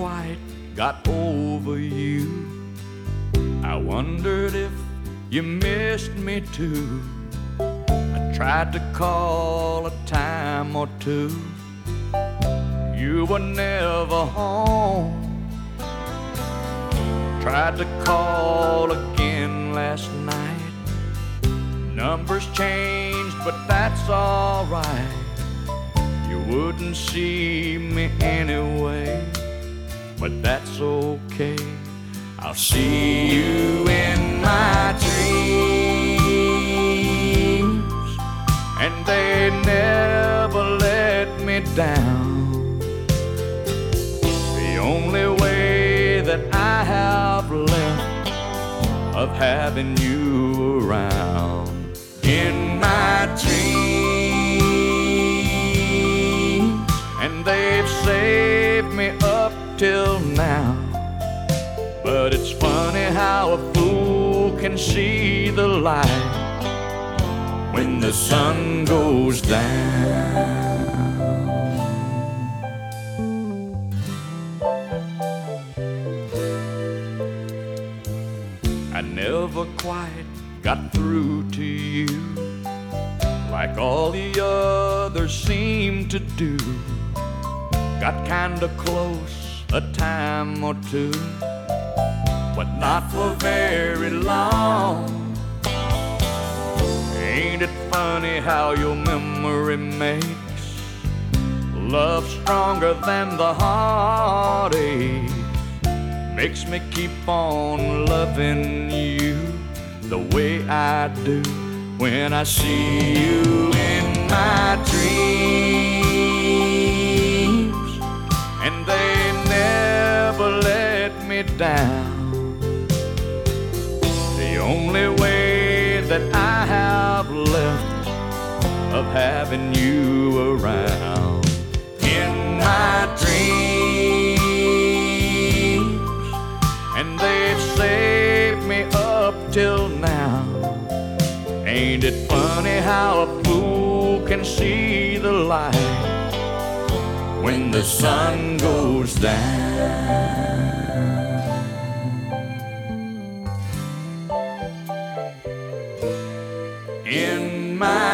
quite got over you. I wondered if you missed me too. I tried to call a time or two. You were never home. Tried to call again last night. Numbers changed, but that's alright. You wouldn't see me anyway, but that's okay. I'll see you in my dreams, and they never let me down. The only way that I have left of having you around. In my dreams, and they've saved me up till now. But it's funny how a fool can see the light when the sun goes down. I never quite got through to you like all the others seem to do. Got kinda close a time or two, but not for very long. Ain't it funny how your memory makes love stronger than the heartache? Makes me keep on loving you the way I do when I see you in my dreams, and they never let me down. The only way that I have left of having you around. In my dreams, and they've saved me up till now. Ain't it funny how a fool can see the light when the sun goes down? In my